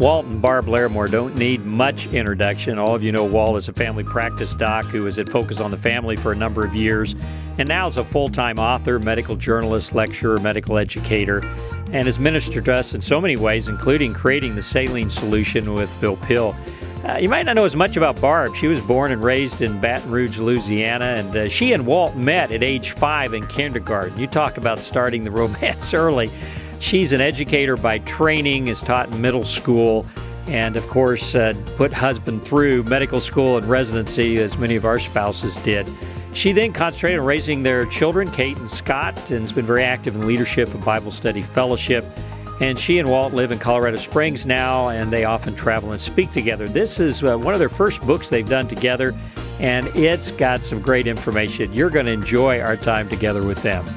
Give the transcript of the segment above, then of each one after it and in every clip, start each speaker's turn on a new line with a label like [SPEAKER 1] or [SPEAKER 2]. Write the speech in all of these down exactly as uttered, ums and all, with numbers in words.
[SPEAKER 1] Walt and Barb Larimore don't need much introduction. All of you know Walt is a family practice doc who was at Focus on the Family for a number of years, and now is a full-time author, medical journalist, lecturer, medical educator, and has ministered to us in so many ways, including creating the saline solution with Phil Pill. Uh, you might not know as much about Barb. She was born and raised in Baton Rouge, Louisiana, and uh, she and Walt met at age five in kindergarten. You talk about starting the romance early. She's an educator by training, is taught in middle school, and of course uh, put husband through medical school and residency, as many of our spouses did. She then concentrated on raising their children, Kate and Scott, and has been very active in leadership of Bible Study Fellowship. And she and Walt live in Colorado Springs now, and they often travel and speak together. This is uh, one of their first books they've done together, and it's got some great information. You're going to enjoy our time together with them.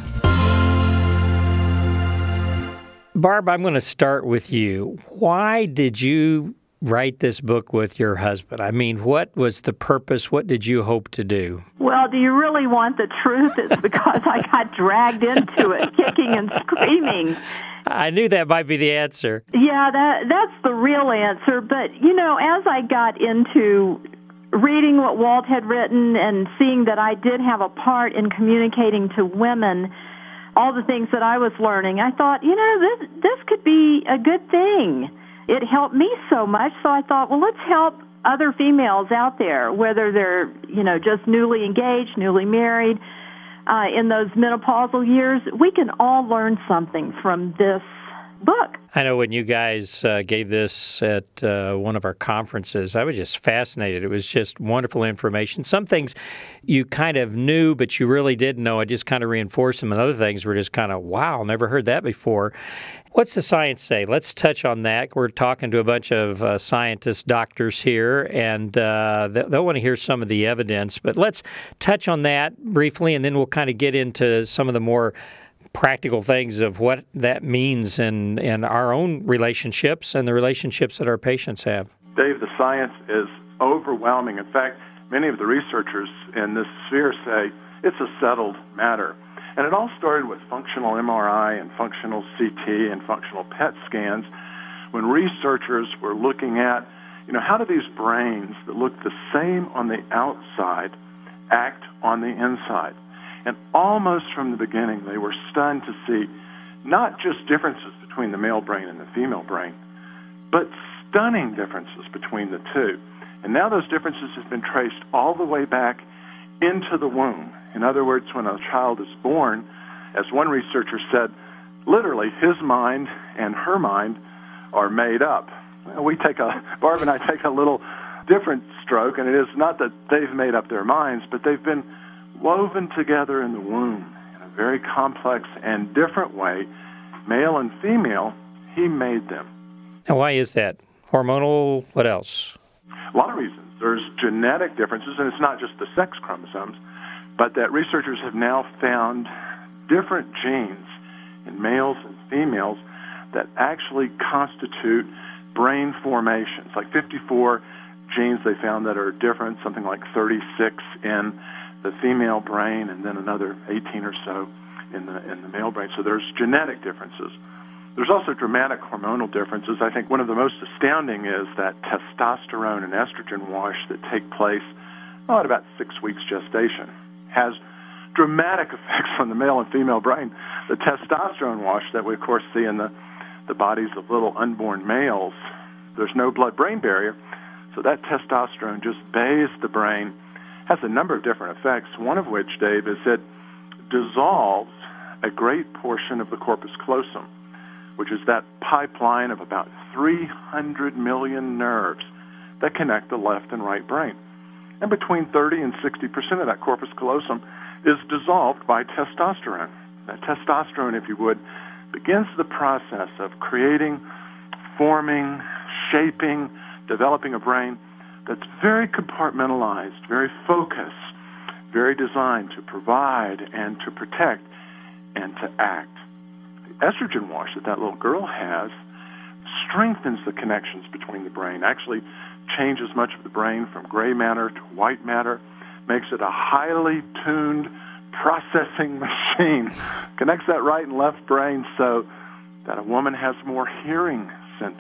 [SPEAKER 1] Barb, I'm going to start with you. Why did you write this book with your husband? I mean, what was the purpose? What did you hope to do?
[SPEAKER 2] Well, do you really want the truth? It's because I got dragged into it, kicking and screaming.
[SPEAKER 1] I knew that might be the answer.
[SPEAKER 2] Yeah, that that's the real answer. But, you know, as I got into reading what Walt had written and seeing that I did have a part in communicating to women all the things that I was learning, I thought, you know, this this could be a good thing. It helped me so much, so I thought, well, let's help other females out there, whether they're, you know, just newly engaged, newly married, uh, in those menopausal years. We can all learn something from this book.
[SPEAKER 1] I know when you guys uh, gave this at uh, one of our conferences, I was just fascinated. It was just wonderful information. Some things you kind of knew, but you really didn't know. It just kind of reinforced them, and other things were just kind of, wow, never heard that before. What's the science say? Let's touch on that. We're talking to a bunch of uh, scientists, doctors here, and uh, they'll want to hear some of the evidence. But let's touch on that briefly, and then we'll kind of get into some of the more practical things of what that means in, in our own relationships and the relationships that our patients have.
[SPEAKER 3] Dave, the science is overwhelming. In fact, many of the researchers in this sphere say it's a settled matter. And it all started with functional M R I and functional C T and functional P E T scans when researchers were looking at, you know, how do these brains that look the same on the outside act on the inside? And almost from the beginning, they were stunned to see not just differences between the male brain and the female brain, but stunning differences between the two. And now those differences have been traced all the way back into the womb. In other words, when a child is born, as one researcher said, literally his mind and her mind are made up. We take a, Barb and I take a little different stroke, and it is not that they've made up their minds, but they've been woven together in the womb in a very complex and different way, male and female. He made them.
[SPEAKER 1] And why is that? Hormonal, what else?
[SPEAKER 3] A lot of reasons. There's genetic differences, and it's not just the sex chromosomes, but that researchers have now found different genes in males and females that actually constitute brain formations. Like fifty-four genes they found that are different, something like thirty-six in the female brain, and then another eighteen or so in the in the male brain. So there's genetic differences. There's also dramatic hormonal differences. I think one of the most astounding is that testosterone and estrogen wash that take place oh, at about six weeks gestation has dramatic effects on the male and female brain. The testosterone wash that we, of course, see in the, the bodies of little unborn males, there's no blood-brain barrier, so that testosterone just bathes the brain, has a number of different effects, one of which, Dave, is it dissolves a great portion of the corpus callosum, which is that pipeline of about three hundred million nerves that connect the left and right brain. And between thirty and sixty percent of that corpus callosum is dissolved by testosterone. That testosterone, if you would, begins the process of creating, forming, shaping, developing a brain that's very compartmentalized, very focused, very designed to provide and to protect and to act. The estrogen wash that that little girl has strengthens the connections between the brain, actually changes much of the brain from gray matter to white matter, makes it a highly tuned processing machine, connects that right and left brain so that a woman has more hearing centers,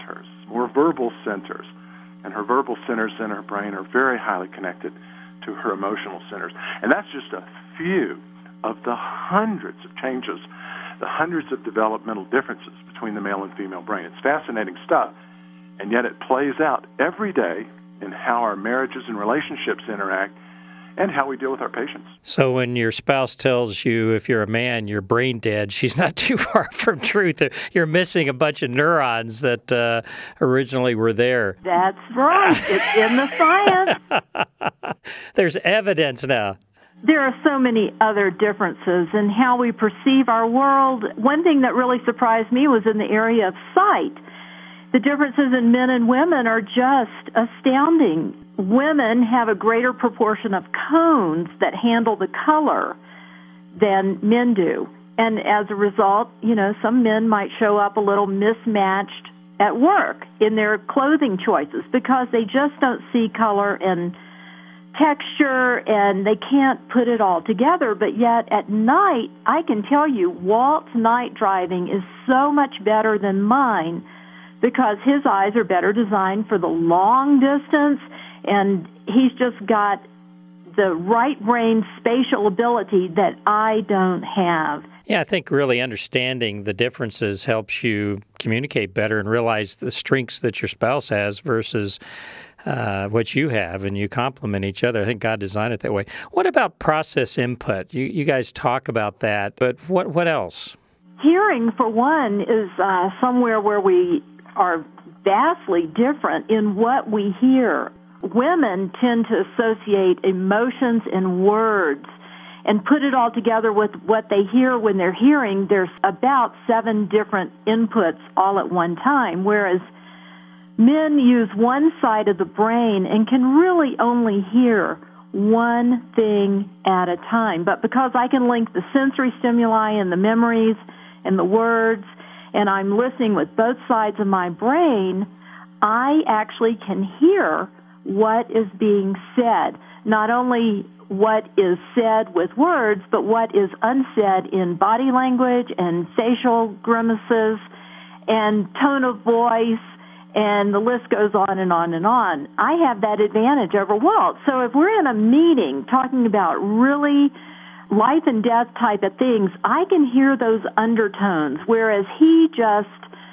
[SPEAKER 3] more verbal centers. And her verbal centers in her brain are very highly connected to her emotional centers. And that's just a few of the hundreds of changes, the hundreds of developmental differences between the male and female brain. It's fascinating stuff, and yet it plays out every day in how our marriages and relationships interact and how we deal with our patients.
[SPEAKER 1] So when your spouse tells you, if you're a man, you're brain dead, she's not too far from truth. You're missing a bunch of neurons that uh, originally were there.
[SPEAKER 2] That's right. It's in the science.
[SPEAKER 1] There's evidence now.
[SPEAKER 2] There are so many other differences in how we perceive our world. One thing that really surprised me was in the area of sight. The differences in men and women are just astounding. Women have a greater proportion of cones that handle the color than men do. And as a result, you know, some men might show up a little mismatched at work in their clothing choices because they just don't see color and texture, and they can't put it all together. But yet at night, I can tell you, Walt's night driving is so much better than mine because his eyes are better designed for the long distance, and he's just got the right brain spatial ability that I don't have.
[SPEAKER 1] Yeah, I think really understanding the differences helps you communicate better and realize the strengths that your spouse has versus uh, what you have, and you complement each other. I think God designed it that way. What about process input? You, you guys talk about that, but what, what else?
[SPEAKER 2] Hearing, for one, is uh, somewhere where we are vastly different in what we hear. Women tend to associate emotions and words and put it all together with what they hear when they're hearing. There's about seven different inputs all at one time, whereas men use one side of the brain and can really only hear one thing at a time. But because I can link the sensory stimuli and the memories and the words, and I'm listening with both sides of my brain, I actually can hear what is being said. Not only what is said with words, but what is unsaid in body language and facial grimaces and tone of voice, and the list goes on and on and on. I have that advantage over Walt. So if we're in a meeting talking about really life and death type of things, I can hear those undertones, whereas he just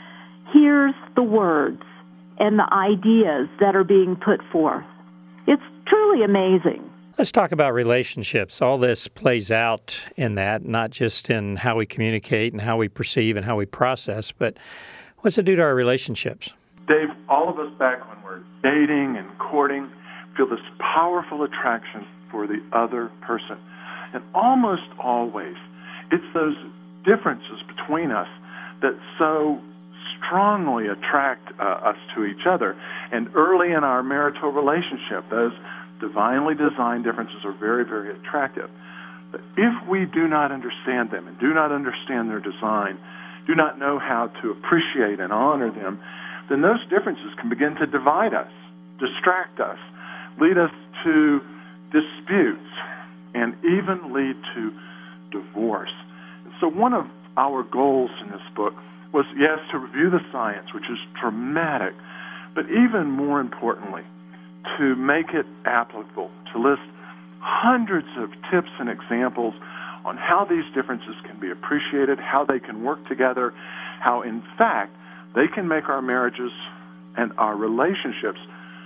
[SPEAKER 2] hears the words and the ideas that are being put forth. It's truly amazing.
[SPEAKER 1] Let's talk about relationships. All this plays out in that, not just in how we communicate and how we perceive and how we process, but what's it do to our relationships?
[SPEAKER 3] Dave, all of us back when we're dating and courting feel this powerful attraction for the other person. And almost always, it's those differences between us that so strongly attract uh, us to each other. And early in our marital relationship, those divinely designed differences are very, very attractive. But if we do not understand them and do not understand their design, do not know how to appreciate and honor them, then those differences can begin to divide us, distract us, lead us to disputes, and even lead to divorce. And so one of our goals in this book was, yes, to review the science, which is dramatic, but even more importantly, to make it applicable, to list hundreds of tips and examples on how these differences can be appreciated, how they can work together, how, in fact, they can make our marriages and our relationships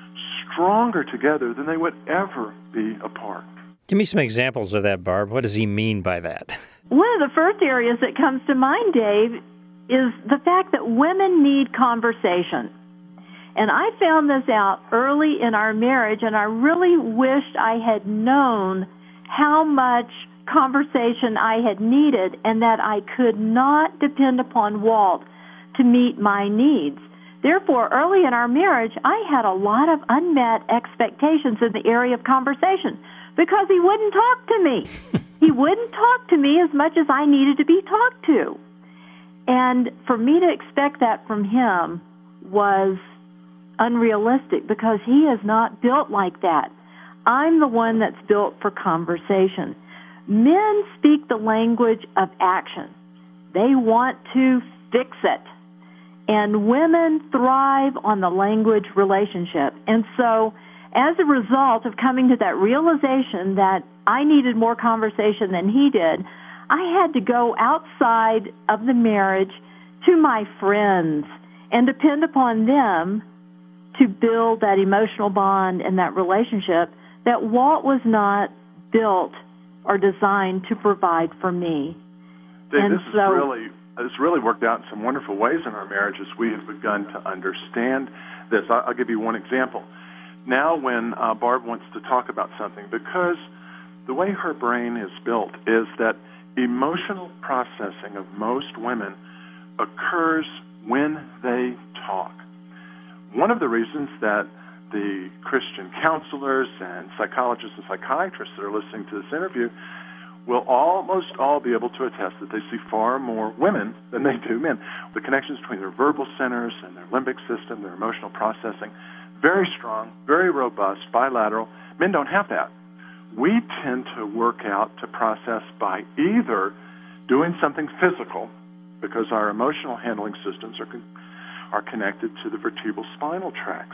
[SPEAKER 3] stronger together than they would ever be apart.
[SPEAKER 1] Give me some examples of that, Barb. What does he mean by that?
[SPEAKER 2] One of the first areas that comes to mind, Dave, is the fact that women need conversation. And I found this out early in our marriage, and I really wished I had known how much conversation I had needed and that I could not depend upon Walt to meet my needs. Therefore, early in our marriage, I had a lot of unmet expectations in the area of conversation because he wouldn't talk to me. He wouldn't talk to me as much as I needed to be talked to. And for me to expect that from him was unrealistic because he is not built like that. I'm the one that's built for conversation. Men speak the language of action. They want to fix it. And women thrive on the language relationship. And so as a result of coming to that realization that I needed more conversation than he did, I had to go outside of the marriage to my friends and depend upon them to build that emotional bond and that relationship that Walt was not built or designed to provide for me.
[SPEAKER 3] Dave,
[SPEAKER 2] and
[SPEAKER 3] this
[SPEAKER 2] so,
[SPEAKER 3] is really this really worked out in some wonderful ways in our marriage as we have begun to understand this. I'll, I'll give you one example. Now when uh, Barb wants to talk about something, because the way her brain is built is that emotional processing of most women occurs when they talk. One of the reasons that the Christian counselors and psychologists and psychiatrists that are listening to this interview will almost all be able to attest that they see far more women than they do men. The connections between their verbal centers and their limbic system, their emotional processing, very strong, very robust, bilateral. Men don't have that. We tend to work out to process by either doing something physical, because our emotional handling systems are con- are connected to the vertebral spinal tracts,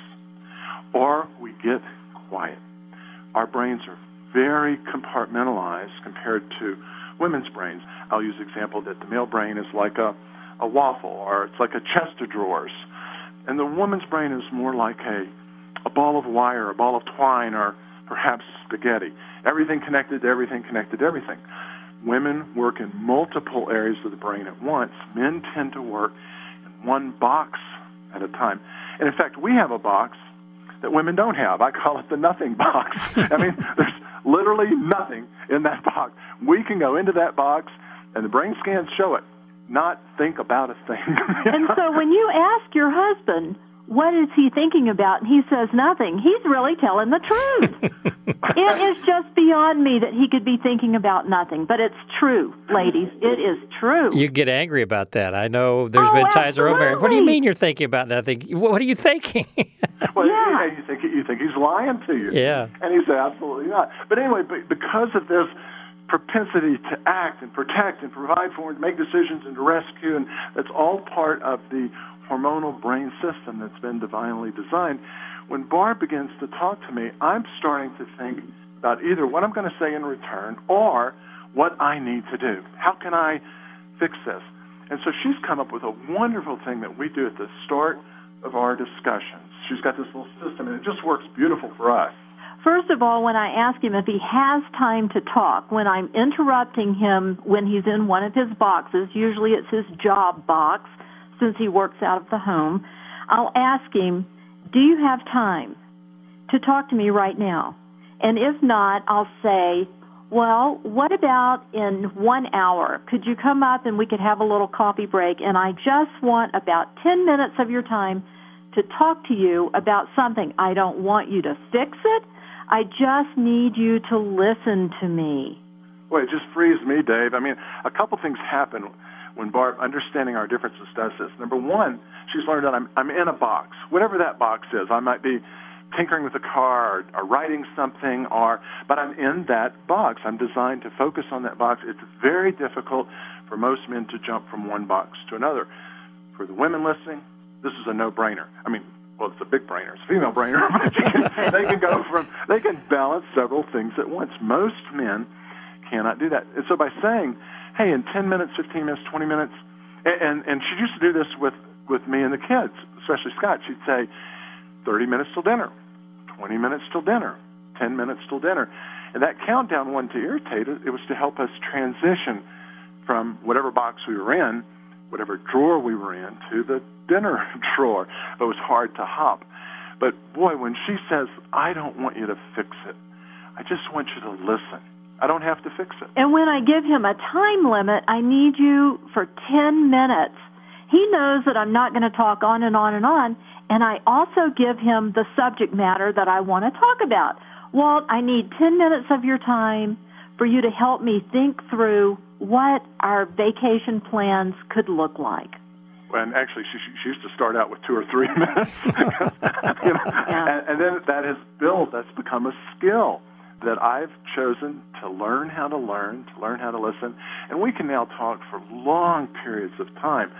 [SPEAKER 3] or we get quiet. Our brains are very compartmentalized compared to women's brains. I'll use the example that the male brain is like a, a waffle, or it's like a chest of drawers. And the woman's brain is more like a, a ball of wire, a ball of twine, or perhaps spaghetti. Everything connected to everything, connected to everything. Women work in multiple areas of the brain at once. Men tend to work in one box at a time. And in fact, we have a box that women don't have. I call it the nothing box. I mean, there's literally nothing in that box. We can go into that box, and the brain scans show it, not think about a thing.
[SPEAKER 2] And so when you ask your husband, what is he thinking about, and he says nothing, he's really telling the truth. It is just beyond me that he could be thinking about nothing, but it's true, ladies. It is true.
[SPEAKER 1] You get angry about that. I know there's
[SPEAKER 2] Oh,
[SPEAKER 1] been times where I'm married. What do you
[SPEAKER 2] absolutely.
[SPEAKER 1] mean you're thinking about nothing? What are you thinking?
[SPEAKER 3] Well,
[SPEAKER 2] Yeah.
[SPEAKER 3] you, you think you think he's lying to you.
[SPEAKER 1] Yeah.
[SPEAKER 3] And he's absolutely not. But anyway, be- because of this propensity to act and protect and provide for and make decisions and to rescue, and that's all part of the hormonal brain system that's been divinely designed. When Barb begins to talk to me, I'm starting to think about either what I'm going to say in return or what I need to do. How can I fix this? And so she's come up with a wonderful thing that we do at the start of our discussions. She's got this little system, and it just works beautiful for us.
[SPEAKER 2] First of all, when I ask him if he has time to talk, when I'm interrupting him when he's in one of his boxes, usually it's his job box, since he works out of the home, I'll ask him, do you have time to talk to me right now? And if not, I'll say, well, what about in one hour? Could you come up and we could have a little coffee break? And I just want about ten minutes of your time to talk to you about something. I don't want you to fix it. I just need you to listen to me.
[SPEAKER 3] Boy, it just frees me, Dave. I mean, a couple things happen when Barb, understanding our differences, does this. Number one, she's learned that I'm, I'm in a box, whatever that box is. I might be tinkering with a car or, or writing something, or but I'm in that box. I'm designed to focus on that box. It's very difficult for most men to jump from one box to another. For the women listening, this is a no-brainer. I mean, well, it's a big brainer. It's a female brainer. But you can, they can go from, they can balance several things at once. Most men cannot do that. And so by saying, hey, in ten minutes, fifteen minutes, twenty minutes, and, and, and she used to do this with, with me and the kids, especially Scott. She'd say, thirty minutes till dinner, twenty minutes till dinner, ten minutes till dinner. And that countdown wasn't to irritate us. It was to help us transition from whatever box we were in, whatever drawer we were in, to the dinner drawer. It was hard to hop. But, boy, when she says, I don't want you to fix it, I just want you to listen. I don't have to fix it.
[SPEAKER 2] And when I give him a time limit, I need you for ten minutes. He knows that I'm not going to talk on and on and on, and I also give him the subject matter that I want to talk about. Walt, I need ten minutes of your time for you to help me think through what our vacation plans could look like.
[SPEAKER 3] Well, and actually, she, she used to start out with two or three minutes. you know?
[SPEAKER 2] Yeah.
[SPEAKER 3] and, and then that has built, that's become a skill that I've chosen to learn how to learn, to learn how to listen. And we can now talk for long periods of time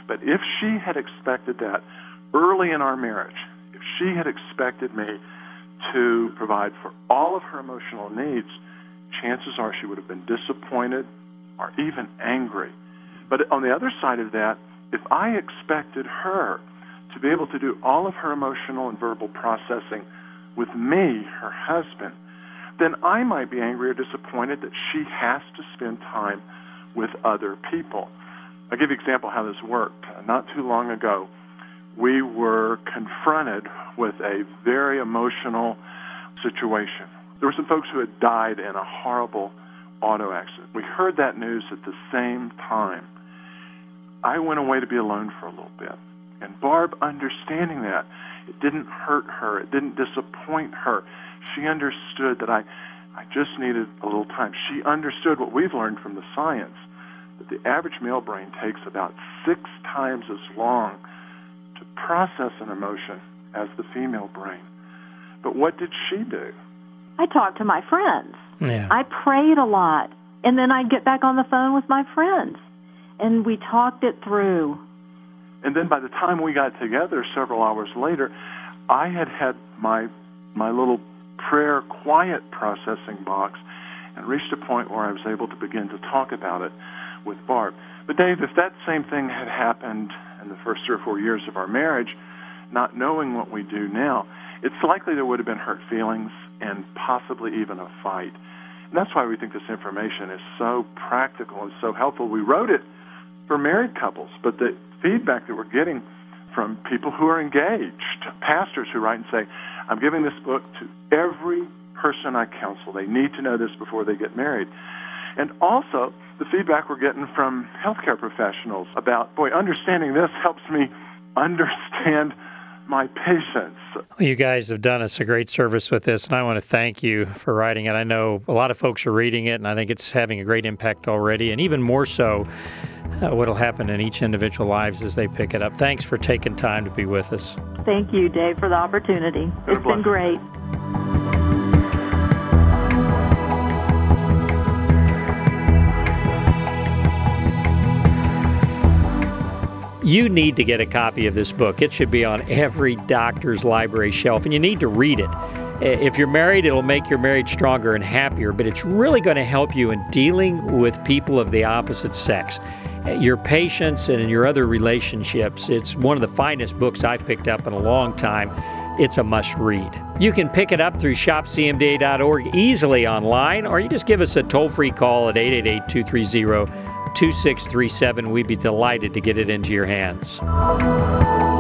[SPEAKER 3] But if she had expected that early in our marriage, if she had expected me to provide for all of her emotional needs, chances are she would have been disappointed or even angry. But on the other side of that, if I expected her to be able to do all of her emotional and verbal processing with me, her husband, then I might be angry or disappointed that she has to spend time with other people. I'll give you an example of how this worked. Not too long ago, we were confronted with a very emotional situation. There were some folks who had died in a horrible auto accident. We heard that news at the same time. I went away to be alone for a little bit. And Barb, understanding that, it didn't hurt her. It didn't disappoint her. She understood that I, I just needed a little time. She understood what we've learned from the science, that the average male brain takes about six times as long to process an emotion as the female brain. But what did she do?
[SPEAKER 2] I talked to my friends.
[SPEAKER 1] Yeah.
[SPEAKER 2] I prayed a lot. And then I'd get back on the phone with my friends. And we talked it through.
[SPEAKER 3] And then by the time we got together several hours later, I had had my my little prayer quiet processing box and reached a point where I was able to begin to talk about it with Barb. But Dave, if that same thing had happened in the first three or four years of our marriage, not knowing what we do now, it's likely there would have been hurt feelings and possibly even a fight. And that's why we think this information is so practical and so helpful. We wrote it for married couples, but the feedback that we're getting from people who are engaged, pastors who write and say, I'm giving this book to every person I counsel. They need to know this before they get married. And also the feedback we're getting from healthcare professionals about, boy, understanding this helps me understand my patients.
[SPEAKER 1] Well, you guys have done us a great service with this, and I want to thank you for writing it. I know a lot of folks are reading it, and I think it's having a great impact already, and even more so, uh, what will happen in each individual lives as they pick it up. Thanks for taking time to be with us.
[SPEAKER 2] Thank you, Dave, for the opportunity. It's been great.
[SPEAKER 1] You need to get a copy of this book. It should be on every doctor's library shelf, and you need to read it. If you're married, it'll make your marriage stronger and happier, but it's really going to help you in dealing with people of the opposite sex, your patients and in your other relationships. It's one of the finest books I've picked up in a long time. It's a must-read. You can pick it up through shop c m d a dot org easily online, or you just give us a toll-free call at eight eight eight, two three zero, two six three seven. We'd be delighted to get it into your hands.